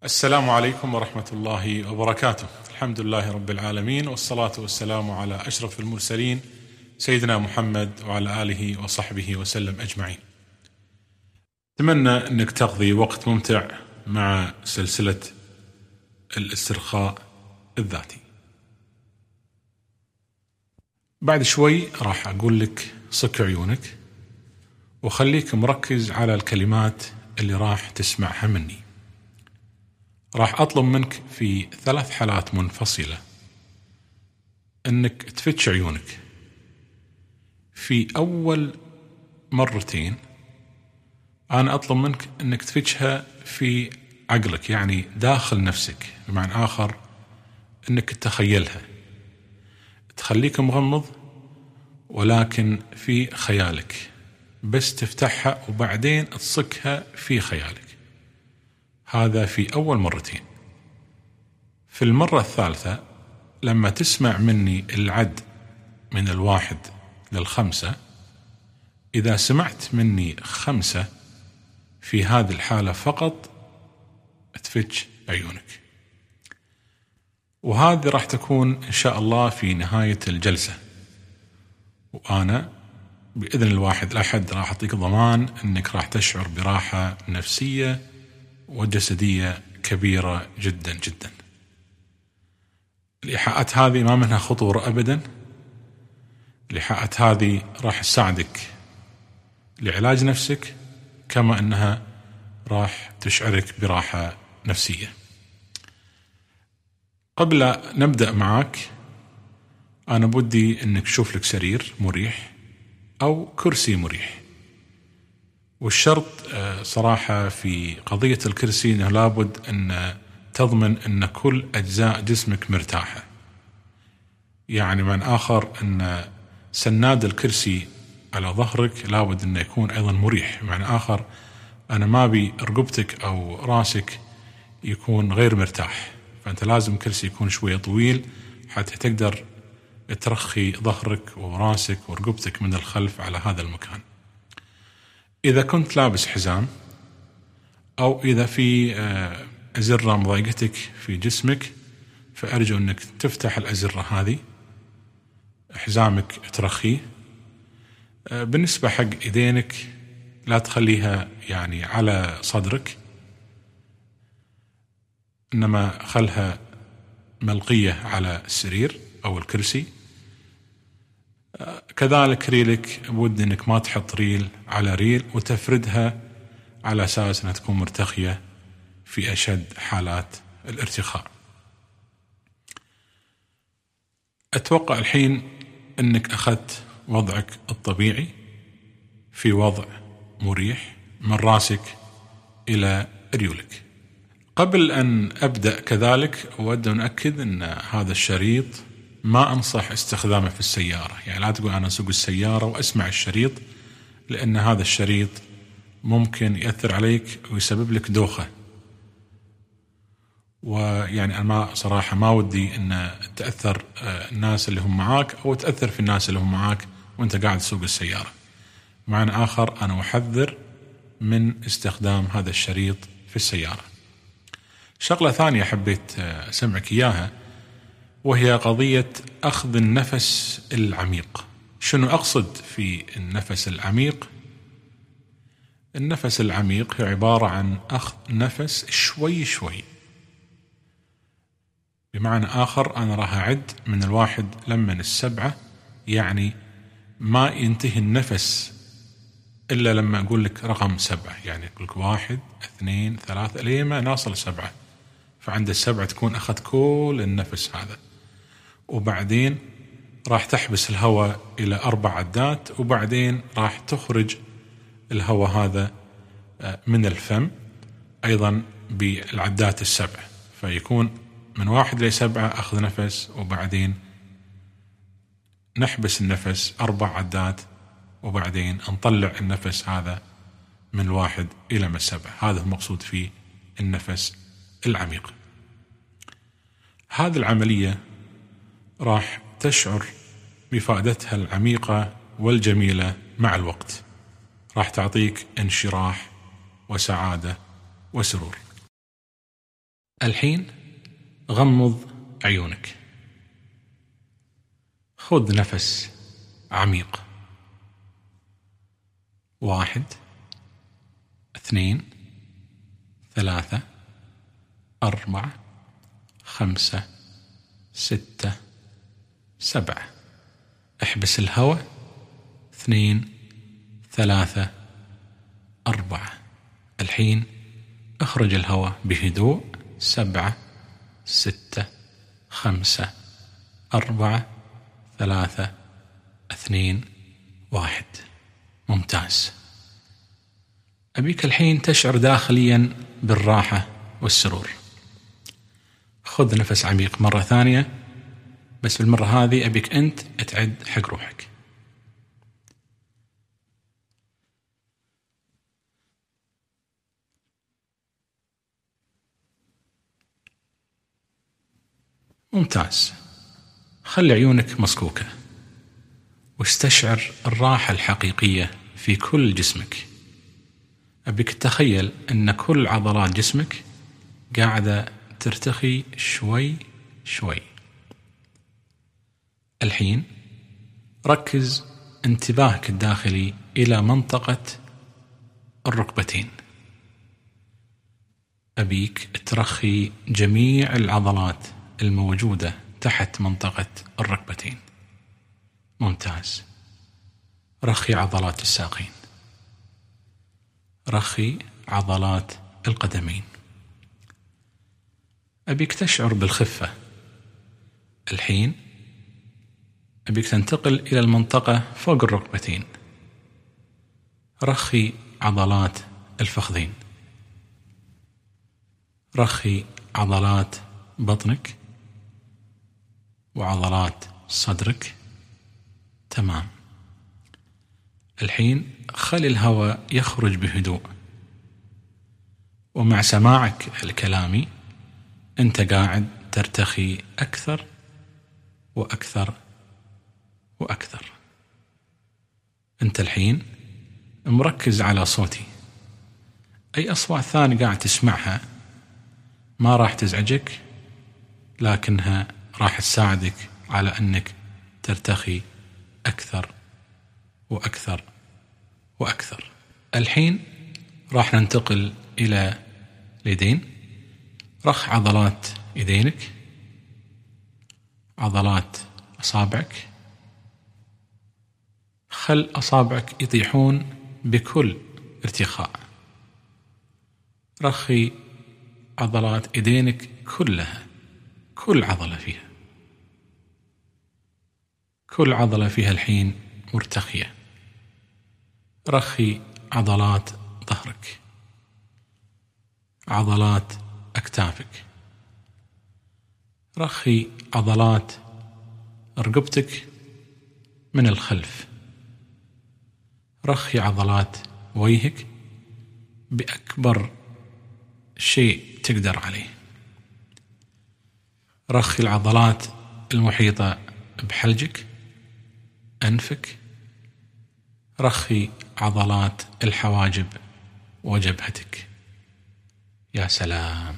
السلام عليكم ورحمة الله وبركاته. الحمد لله رب العالمين، والصلاة والسلام على أشرف المرسلين سيدنا محمد وعلى آله وصحبه وسلم أجمعين. أتمنى أنك تقضي وقت ممتع مع سلسلة الاسترخاء الذاتي. بعد شوي راح أقول لك صك عيونك وخليك مركز على الكلمات اللي راح تسمعها مني. راح أطلب منك في 3 حالات منفصلة أنك تفتش عيونك. في أول مرتين أنا أطلب منك أنك تفتشها في عقلك، يعني داخل نفسك، بمعنى آخر أنك تتخيلها، تخليك مغمض ولكن في خيالك، بس تفتحها وبعدين تصكها في خيالك. هذا في أول مرتين. في المرة الثالثة لما تسمع مني العد من 1 ل5، إذا سمعت مني 5 في هذه الحالة فقط تفتش عيونك، وهذه راح تكون إن شاء الله في نهاية الجلسة. وأنا بإذن الواحد الأحد راح أعطيك ضمان أنك راح تشعر براحة نفسية وجسدية كبيرة جدا جدا. الإيحاءات هذه ما منها خطورة أبدا. الإيحاءات هذه راح تساعدك لعلاج نفسك، كما أنها راح تشعرك براحة نفسية. قبل نبدأ معك أنا بدي أنك تشوف لك سرير مريح أو كرسي مريح. والشرط صراحة في قضية الكرسي أنه لابد أن تضمن أن كل أجزاء جسمك مرتاحة، يعني من آخر أن سناد الكرسي على ظهرك لابد أنه يكون أيضا مريح. معنى آخر أنا ما بي رقبتك أو راسك يكون غير مرتاح، فأنت لازم كرسي يكون شوية طويل حتى تقدر ترخي ظهرك وراسك ورقبتك من الخلف على هذا المكان. إذا كنت لابس حزام أو إذا في أزرة مضايقتك في جسمك، فأرجو أنك تفتح الأزرة هذه، حزامك ترخيه. بالنسبة حق إيدينك لا تخليها يعني على صدرك، إنما خلها ملقية على السرير أو الكرسي. كذلك ريلك بود أنك ما تحط ريل على ريل وتفردها على أساس أنها تكون مرتخية في أشد حالات الارتخاء. أتوقع الحين أنك أخذت وضعك الطبيعي في وضع مريح من راسك إلى ريولك. قبل أن أبدأ كذلك أود أن أؤكد أن هذا الشريط ما أنصح استخدامه في السيارة، يعني لا تقول أنا أسوق السيارة وأسمع الشريط، لأن هذا الشريط ممكن يأثر عليك ويسبب لك دوخة. ويعني أنا صراحة ما ودي أن تأثر الناس اللي هم معاك أو تأثر في الناس اللي هم معاك وأنت قاعد تسوق السيارة. معنى آخر أنا أحذر من استخدام هذا الشريط في السيارة. شغلة ثانية حبيت أسمعك إياها، وهي قضية أخذ النفس العميق. شنو أقصد في النفس العميق؟ النفس العميق هي عبارة عن أخذ نفس شوي شوي. بمعنى آخر أنا راح أعد من 1 لمن 7، يعني ما ينتهي النفس إلا لما أقول لك رقم 7، يعني أقول لك 1 2 3 لما نصل 7. فعند 7 تكون أخذت كل النفس هذا، وبعدين راح تحبس الهواء إلى 4 عدات، وبعدين راح تخرج الهواء هذا من الفم أيضا بالعدات 7. فيكون من 1 ل 7 أخذ نفس، وبعدين نحبس النفس 4 عدات، وبعدين نطلع النفس هذا من 1 إلى 7. هذا المقصود فيه النفس العميق. هذه العملية راح تشعر بفائدتها العميقة والجميلة مع الوقت، راح تعطيك انشراح وسعادة وسرور. الحين غمض عيونك، خذ نفس عميق. 1 2 3 4 5 6 7. احبس الهواء. 2 3 4. الحين اخرج الهواء بهدوء. 7 6 5 4 3 2 1. ممتاز. أبيك الحين تشعر داخليا بالراحة والسرور. خذ نفس عميق مرة ثانية، بس بالمرة هذه أبيك أنت تعد حق روحك. ممتاز. خلي عيونك مصكوكة واستشعر الراحة الحقيقية في كل جسمك. أبيك تتخيل أن كل عضلات جسمك قاعدة ترتخي شوي شوي. الحين ركز انتباهك الداخلي إلى منطقة الركبتين. أبيك ترخي جميع العضلات الموجودة تحت منطقة الركبتين. ممتاز. رخي عضلات الساقين، رخي عضلات القدمين. أبيك تشعر بالخفة. الحين أبيك تنتقل إلى المنطقة فوق الركبتين. رخي عضلات الفخذين، رخي عضلات بطنك وعضلات صدرك. تمام. الحين خلي الهواء يخرج بهدوء، ومع سماعك الكلامي أنت قاعد ترتخي أكثر وأكثر وأكثر. أنت الحين مركز على صوتي. أي أصوات ثانية قاعد تسمعها ما راح تزعجك، لكنها راح تساعدك على أنك ترتخي أكثر وأكثر وأكثر. الحين راح ننتقل إلى اليدين. رخ عضلات يدينك، عضلات أصابعك. خل أصابعك يطيحون بكل ارتخاء. رخي عضلات يدينك كلها، كل عضلة فيها، كل عضلة فيها الحين مرتخية. رخي عضلات ظهرك، عضلات أكتافك. رخي عضلات رقبتك من الخلف. رخي عضلات وجهك بأكبر شيء تقدر عليه. رخي العضلات المحيطة بحلجك، أنفك. رخي عضلات الحواجب وجبهتك. يا سلام،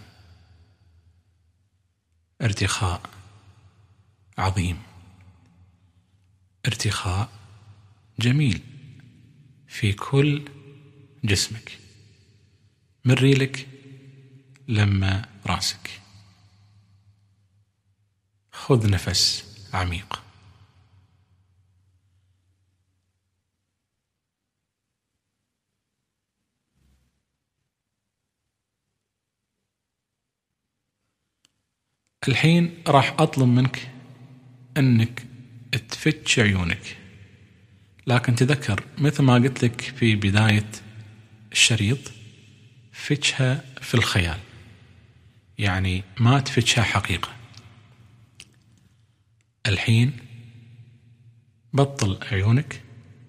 ارتخاء عظيم، ارتخاء جميل في كل جسمك، من ريلك لما راسك. خذ نفس عميق. الحين راح أطلب منك أنك تفتش عيونك، لكن تذكر مثل ما قلت لك في بداية الشريط، فتشها في الخيال، يعني ما تفتشها حقيقة. الحين بطل عيونك.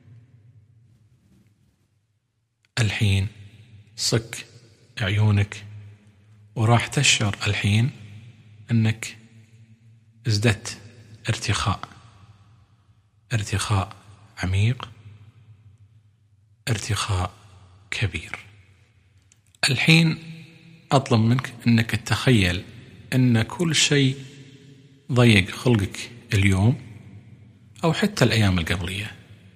الحين صك عيونك، وراح تشعر الحين أنك ازددت ارتخاء، ارتخاء عميق، ارتخاء كبير. الحين أطلب منك أنك تتخيل أن كل شيء ضيق خلقك اليوم أو حتى الأيام القبلية،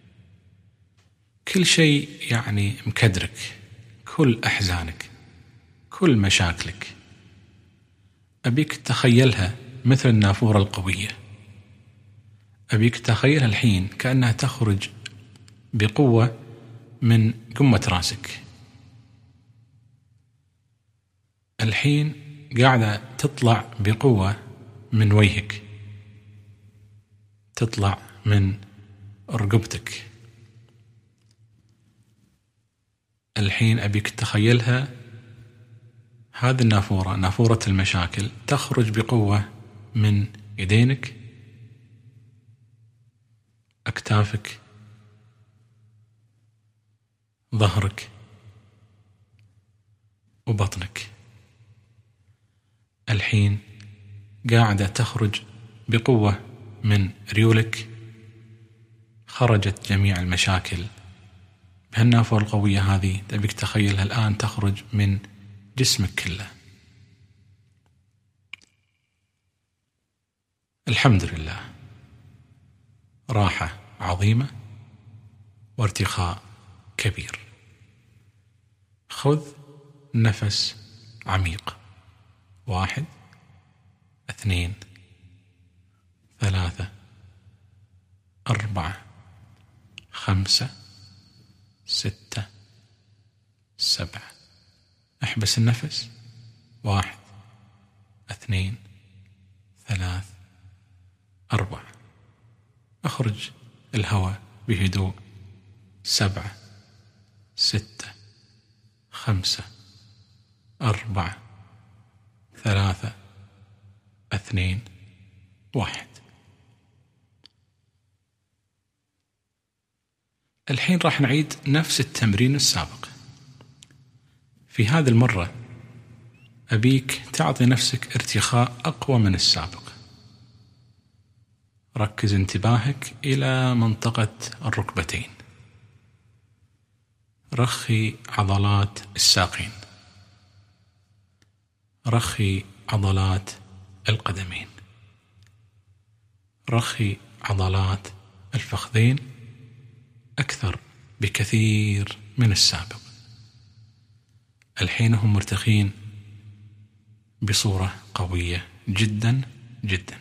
كل شيء يعني مكدرك، كل أحزانك، كل مشاكلك، أبيك تتخيلها مثل النافورة القوية. أبيك تتخيلها الحين كأنها تخرج بقوة من قمة راسك، الحين قاعدة تطلع بقوة من وجهك، تطلع من رقبتك. الحين أبيك تتخيلها هذه النافورة، نافورة المشاكل، تخرج بقوة من يدينك، أكتافك، ظهرك وبطنك. الحين قاعدة تخرج بقوة من ريولك، خرجت جميع المشاكل بهالنافورة القوية هذه. تبيك تخيلها الآن تخرج من جسمك كله. الحمد لله، راحة عظيمة وارتخاء كبير. خذ نفس عميق، 1 2 3 4 5 6 7. احبس النفس، 1 2 3 4. اخرج الهواء بهدوء، 7 6 5 4 3 2 1. الحين راح نعيد نفس التمرين السابق. في هذه المرة أبيك تعطي نفسك ارتخاء أقوى من السابق. ركز انتباهك إلى منطقة الركبتين، رخي عضلات الساقين، رخي عضلات القدمين، رخي عضلات الفخذين أكثر بكثير من السابق. الحين هم مرتخين بصورة قوية جدا جدا.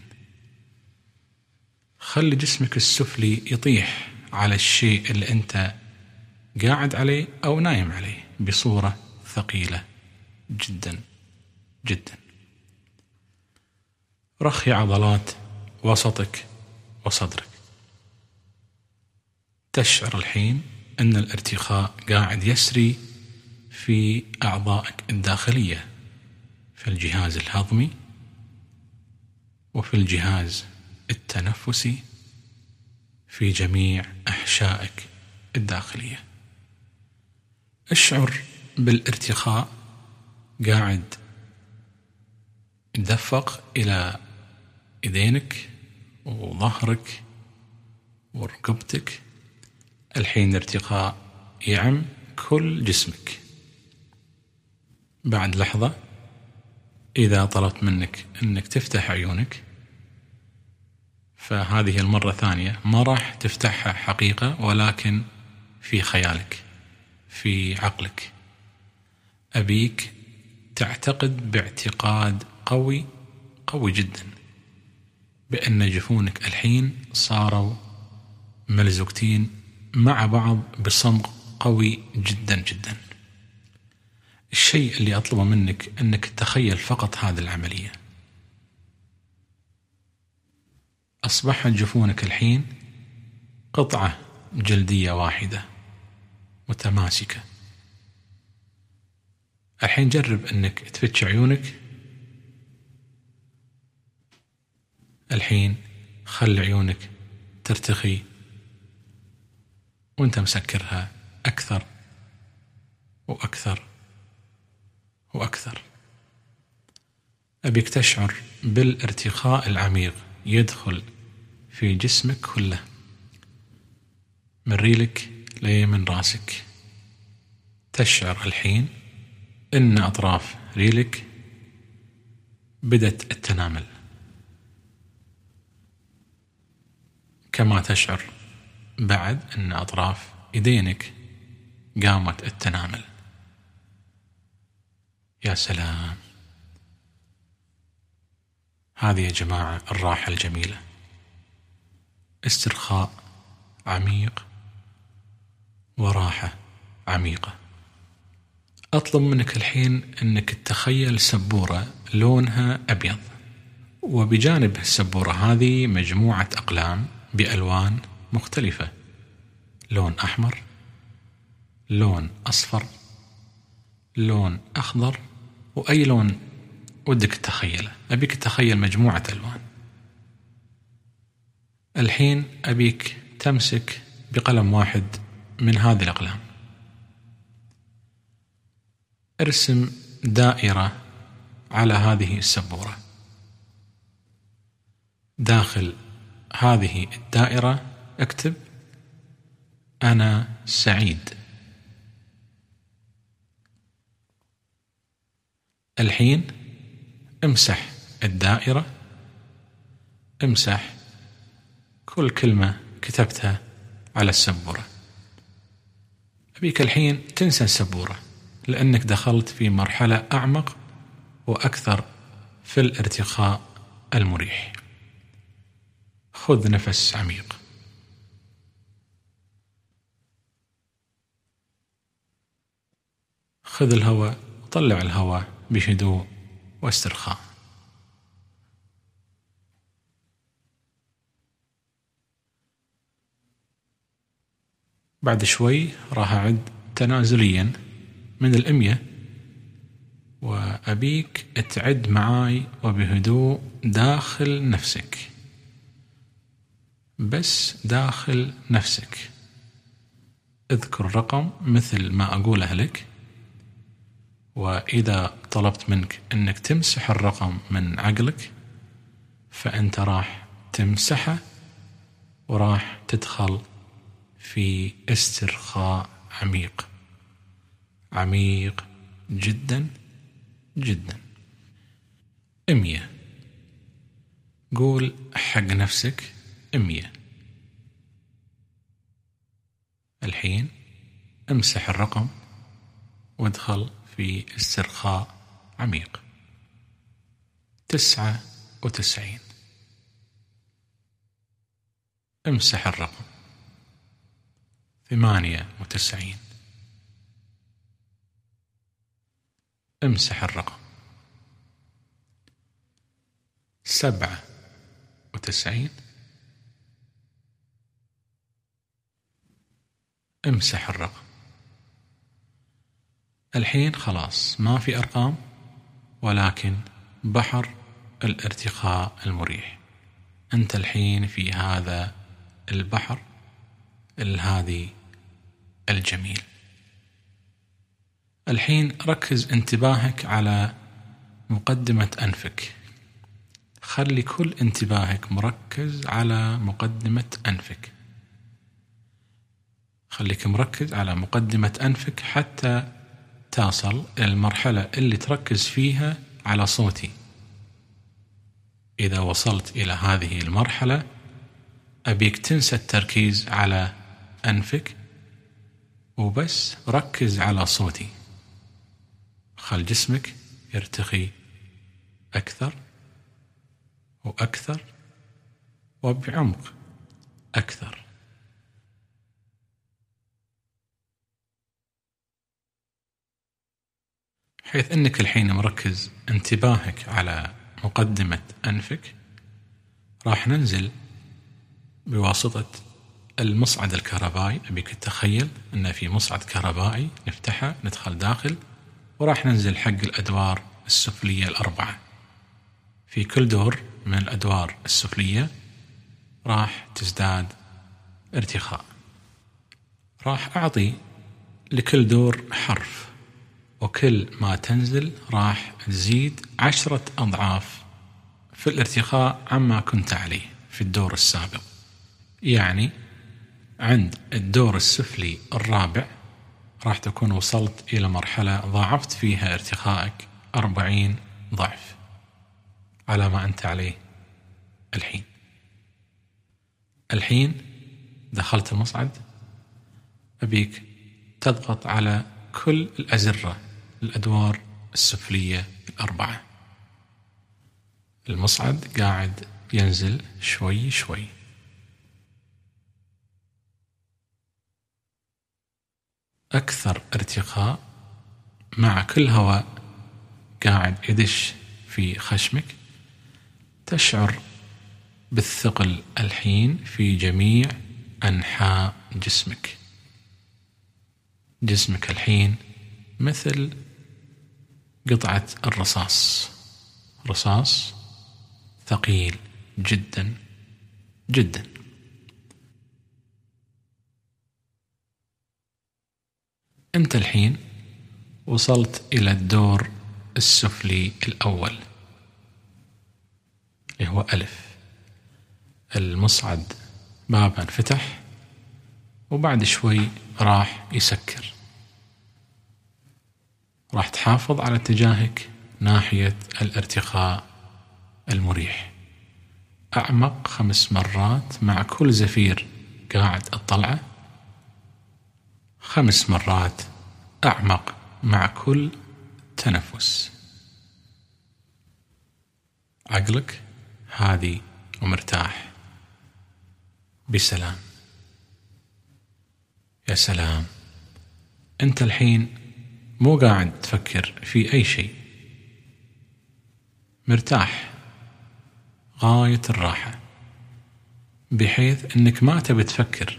خلي جسمك السفلي يطيح على الشيء اللي أنت قاعد عليه أو نايم عليه بصورة ثقيلة جدا جدا. رخي عضلات وسطك وصدرك. تشعر الحين أن الارتخاء قاعد يسري في أعضائك الداخلية، في الجهاز الهضمي وفي الجهاز التنفسي، في جميع أحشائك الداخلية. اشعر بالارتخاء قاعد يدفق إلى يدينك وظهرك وركبتك. الحين ارتخاء يعم كل جسمك. بعد لحظة إذا طلبت منك أنك تفتح عيونك، فهذه المرة ثانية ما راح تفتحها حقيقة، ولكن في خيالك، في عقلك. أبيك تعتقد باعتقاد قوي قوي جدا بأن جفونك الحين صاروا ملزوقتين مع بعض بصمغ قوي جدا جدا. الشيء اللي أطلبه منك أنك تتخيل فقط هذه العملية. أصبحت جفونك الحين قطعة جلدية واحدة متماسكة. الحين جرب أنك تفتش عيونك. الحين خلي عيونك ترتخي وانت مسكرها أكثر وأكثر وأكثر. أبيك تشعر بالارتخاء العميق يدخل في جسمك كله، من ريلك لمن راسك. تشعر الحين إن أطراف ريلك بدت التنامل، كما تشعر بعد أن أطراف يدينك قامت التنامل. يا سلام، هذه يا جماعة الراحة الجميلة، استرخاء عميق وراحة عميقة. أطلب منك الحين أنك تتخيل سبورة لونها أبيض، وبجانب السبورة هذه مجموعة أقلام بألوان مختلفة، لون أحمر، لون أصفر، لون أخضر، وأي لون ودك تتخيله. أبيك تتخيل مجموعة ألوان. الحين أبيك تمسك بقلم واحد من هذه الأقلام، ارسم دائرة على هذه السبورة. داخل هذه الدائرة اكتب أنا سعيد. الحين امسح الدائرة، امسح كل كلمة كتبتها على السبورة. أبيك الحين تنسى السبورة، لأنك دخلت في مرحلة أعمق وأكثر في الارتخاء المريح. خذ نفس عميق، خذ الهواء وطلع الهواء بهدوء واسترخاء. بعد شوي راح أعد تنازليا من 100، وأبيك تعد معاي وبهدوء داخل نفسك، بس داخل نفسك. اذكر الرقم مثل ما أقوله لك، وإذا طلبت منك أنك تمسح الرقم من عقلك فأنت راح تمسحه، وراح تدخل في استرخاء عميق عميق جدا جدا. 100. قول حق نفسك 100. الحين امسح الرقم وادخل في استرخاء عميق. 99. امسح الرقم. 98. امسح الرقم. 97. امسح الرقم. الحين خلاص ما في أرقام، ولكن بحر الارتخاء المريح. أنت الحين في هذا البحر الهادي الجميل. الحين ركز انتباهك على مقدمة أنفك. خلي كل انتباهك مركز على مقدمة أنفك. خليك مركز على مقدمة أنفك حتى تصل إلى المرحلة اللي تركز فيها على صوتي. إذا وصلت إلى هذه المرحلة أبيك تنسى التركيز على أنفك، وبس ركز على صوتي. خل جسمك يرتخي أكثر وأكثر وبعمق أكثر. حيث أنك الحين مركز انتباهك على مقدمة أنفك، راح ننزل بواسطة المصعد الكهربائي. أبيك تتخيل أن في مصعد كهربائي نفتحه، ندخل داخل، وراح ننزل حق الأدوار السفلية 4. في كل دور من الأدوار السفلية راح تزداد ارتخاء. راح أعطي لكل دور حرف، وكل ما تنزل راح تزيد 10 أضعاف في الارتخاء عما كنت عليه في الدور السابق. يعني عند الدور السفلي 4 راح تكون وصلت إلى مرحلة ضاعفت فيها ارتخائك 40 ضعف على ما أنت عليه الحين. الحين دخلت المصعد، أبيك تضغط على كل الأزرة، الأدوار السفلية 4. المصعد قاعد ينزل شوي شوي. أكثر ارتخاء مع كل هواء قاعد يدش في خشمك. تشعر بالثقل الحين في جميع أنحاء جسمك. جسمك الحين مثل قطعة الرصاص، رصاص ثقيل جدا جدا. أنت الحين وصلت إلى الدور السفلي الأول اللي هو ألف. المصعد بابا انفتح وبعد شوي راح يسكر. راح تحافظ على اتجاهك ناحية الارتخاء المريح. أعمق 5 مرات مع كل زفير قاعد أطلعه، 5 مرات أعمق مع كل تنفس. عقلك هادي ومرتاح بسلام. يا سلام، أنت الحين مو قاعد تفكر في أي شيء، مرتاح غاية الراحة بحيث أنك ما تبي تفكر.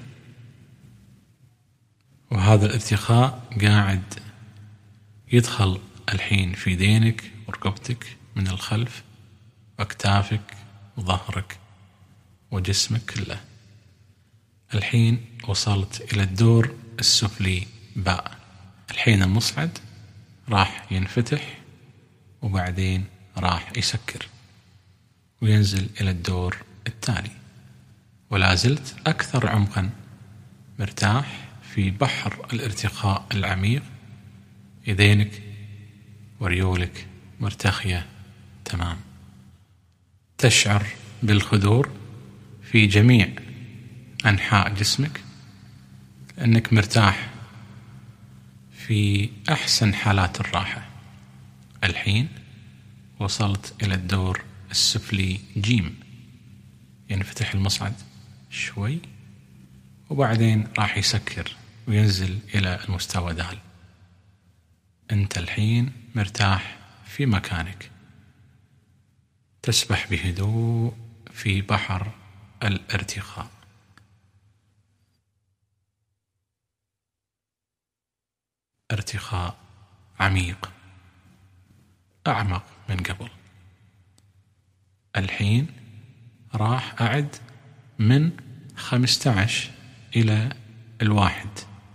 وهذا الارتخاء قاعد يدخل الحين في دينك ورقبتك من الخلف، أكتافك وظهرك وجسمك كله. الحين وصلت إلى الدور السفلي باء. الحين المصعد راح ينفتح وبعدين راح يسكر وينزل إلى الدور التالي، ولا زلت أكثر عمقا مرتاح في بحر الارتخاء العميق. يدينك وريولك مرتخية تمام. تشعر بالخضور في جميع أنحاء جسمك، أنك مرتاح في أحسن حالات الراحة. الحين وصلت إلى الدور السفلي جيم. ينفتح المصعد شوي وبعدين راح يسكر وينزل إلى المستوى دال. أنت الحين مرتاح في مكانك، تسبح بهدوء في بحر الارتخاء. ارتخاء عميق أعمق من قبل. الحين راح أعد من 15 إلى 1.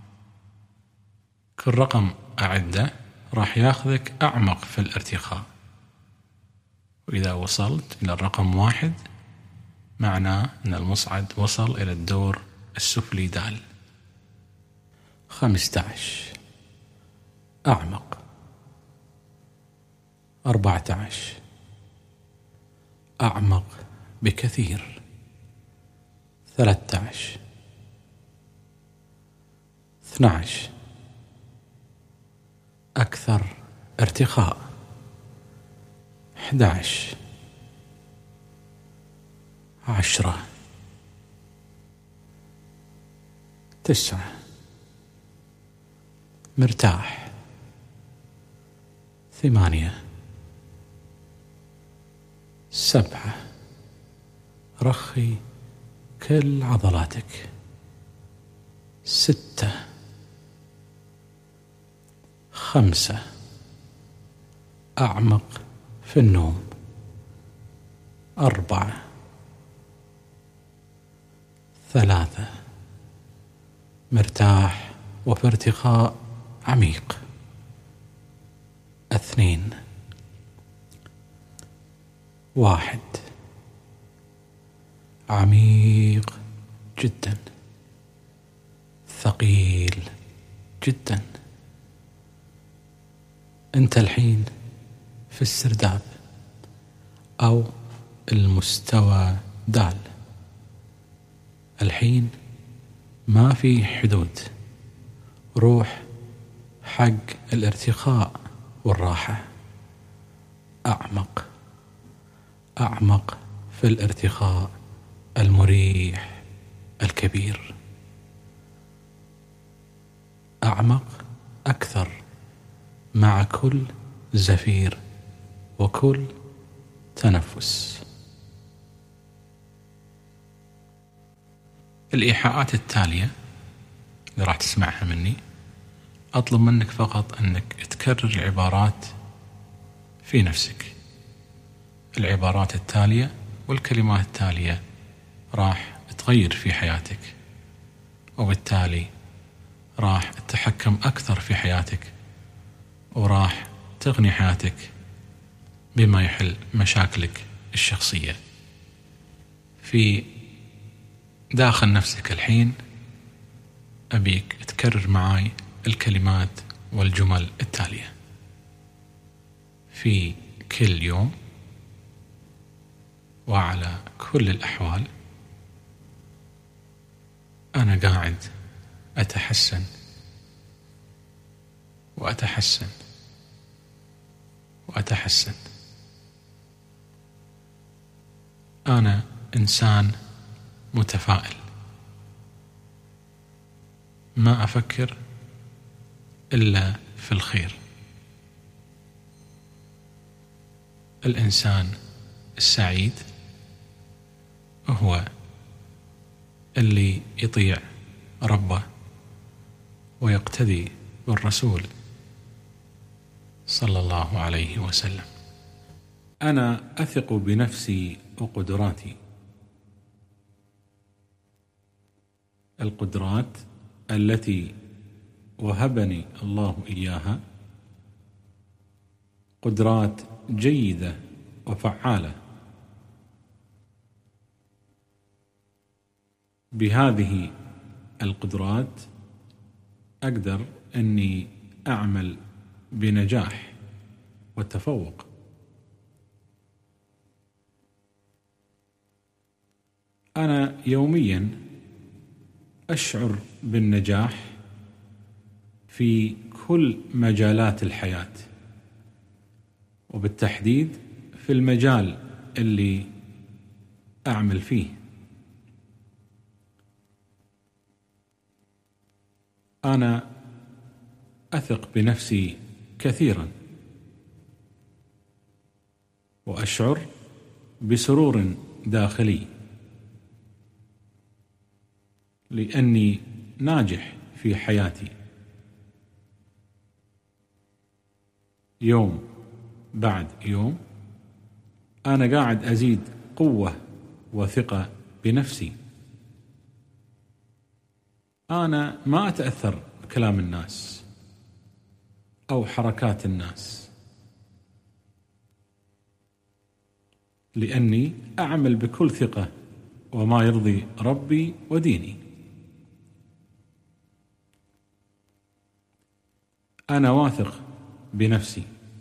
كل رقم أعده راح ياخذك أعمق في الارتخاء، وإذا وصلت إلى الرقم 1 معناه أن المصعد وصل إلى الدور السفلي دال. 15 أعمق. 14 أعمق بكثير. 13 12 أكثر ارتخاء. 11 10 9 مرتاح. 8 7 رخي كل عضلاتك. 6 5 أعمق في النوم. 4 3 مرتاح وفي ارتخاء عميق. 2 1 عميق جدا، ثقيل جدا. أنت الحين في السرداب أو المستوى دال. الحين ما في حدود. روح حق الارتخاء والراحة، أعمق أعمق في الارتخاء المريح الكبير، أعمق أكثر مع كل زفير وكل تنفس. الإيحاءات التالية اللي راح تسمعها مني أطلب منك فقط أنك تكرر العبارات في نفسك. العبارات التالية والكلمات التالية راح تغير في حياتك، وبالتالي راح تتحكم أكثر في حياتك، وراح تغني حياتك بما يحل مشاكلك الشخصية. في داخل نفسك الحين أبيك تكرر معاي الكلمات والجمل التالية. في كل يوم وعلى كل الأحوال أنا قاعد أتحسن وأتحسن وأتحسن. أنا إنسان متفائل، ما أفكر إلا في الخير. الإنسان السعيد هو اللي يطيع ربه ويقتدي بالرسول صلى الله عليه وسلم. أنا أثق بنفسي وقدراتي. القدرات التي وهبني الله إياها قدرات جيدة وفعالة. بهذه القدرات أقدر أني أعمل بنجاح والتفوق. أنا يوميا أشعر بالنجاح في كل مجالات الحياة، وبالتحديد في المجال اللي أعمل فيه. أنا أثق بنفسي كثيرا، وأشعر بسرور داخلي لأني ناجح في حياتي. يوم بعد يوم أنا قاعد أزيد قوة وثقة بنفسي. أنا ما أتأثر بكلام الناس أو حركات الناس، لأني أعمل بكل ثقة وما يرضي ربي وديني. أنا واثق بنفسي.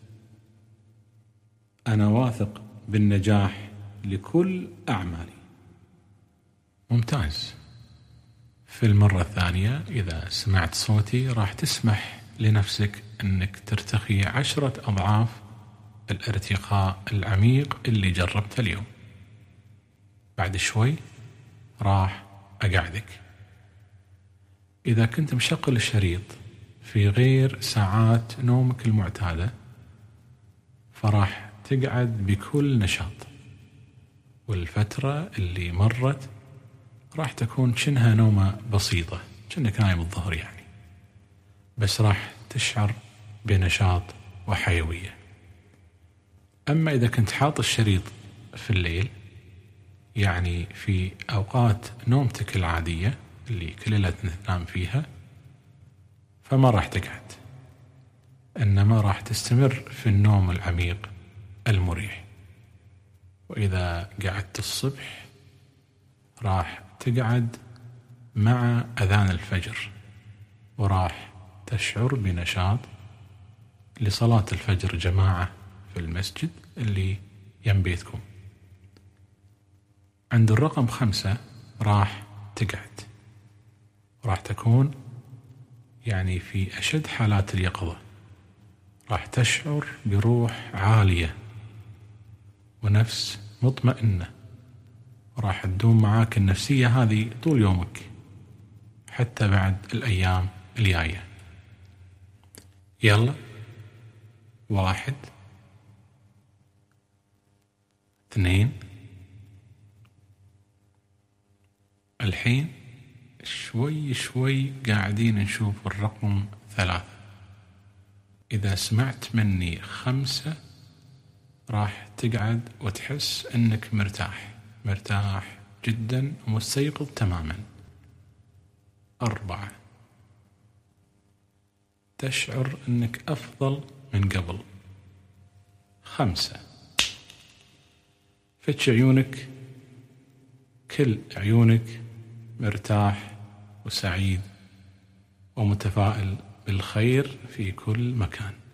أنا واثق بالنجاح لكل أعمالي. ممتاز. في المرة الثانية إذا سمعت صوتي راح تسمح لنفسك أنك ترتخي 10 أضعاف الارتقاء العميق اللي جربته اليوم. بعد شوي راح أقعدك. إذا كنت مشغل الشريط في غير ساعات نومك المعتادة فراح تقعد بكل نشاط، والفترة اللي مرت راح تكون شنها نومة بسيطة، كأنك نايم الظهر يعني، بس راح تشعر بنشاط وحيوية. أما إذا كنت حاط الشريط في الليل، يعني في أوقات نومتك العادية اللي كل ليلة تنام فيها، فما راح تقعد، إنما راح تستمر في النوم العميق المريح. وإذا قعدت الصبح راح تقعد مع أذان الفجر، وراح تشعر بنشاط لصلاة الفجر جماعة في المسجد اللي يم بيتكم. عند الرقم 5 راح تقعد، راح تكون يعني في أشد حالات اليقظة، راح تشعر بروح عالية ونفس مطمئنة، راح تدوم معاك النفسية هذه طول يومك حتى بعد الأيام الجاية. يلا 1 2. الحين شوي شوي قاعدين نشوف الرقم 3. إذا سمعت مني 5 راح تقعد وتحس أنك مرتاح جدا ومستيقظ تماما. 4 تشعر أنك أفضل من قبل. 5 فتش عيونك، كل عيونك مرتاح وسعيد ومتفائل بالخير في كل مكان.